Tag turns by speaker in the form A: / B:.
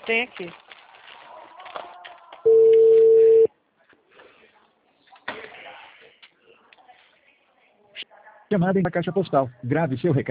A: Tem aqui.
B: Chamada em caixa postal. Grave seu recado.